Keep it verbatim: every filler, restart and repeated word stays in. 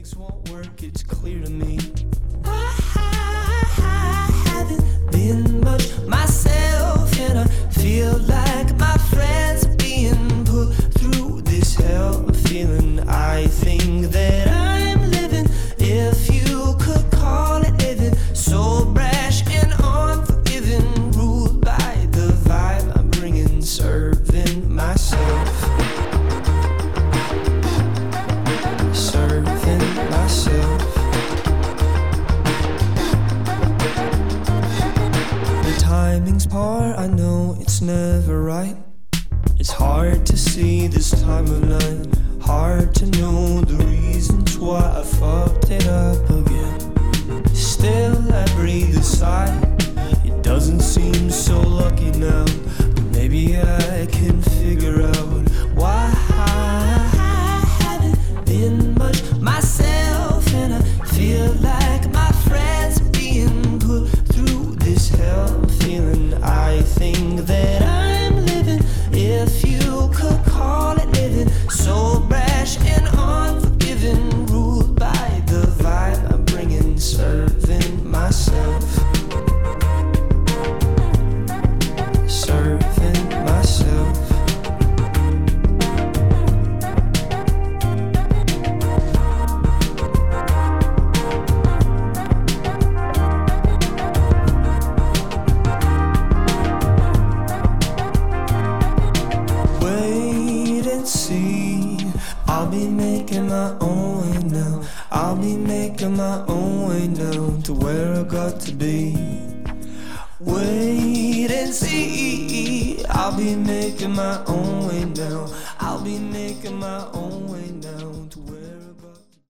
mistakes won't work, it's clear to me. I haven't been much myself, and I feel like my friends are being put through this hell. Feeling I think that I'm living, if you could call it living. So brash and unforgiving, ruled by the vibe I'm bringing, serving myself. Serving myself. The timing's part, I know it's never right. It's hard to see this time of night. Hard to know the reasons why I fucked it up again. Still I breathe a sigh. It doesn't seem so lucky now, but maybe I can figure out why I haven't been much myself, and I feel like my friends are being put through this hell. Feeling I think that I'm living, if you could call it living. So brash and unforgiving, ruled by the vibe I'm bringing, serving myself. Serving myself. Wait and see, I'll be making my own way now. I'll be making my own way now to where I got to be. Wait and see, I'll be making my own way now. I'll be making my own way now.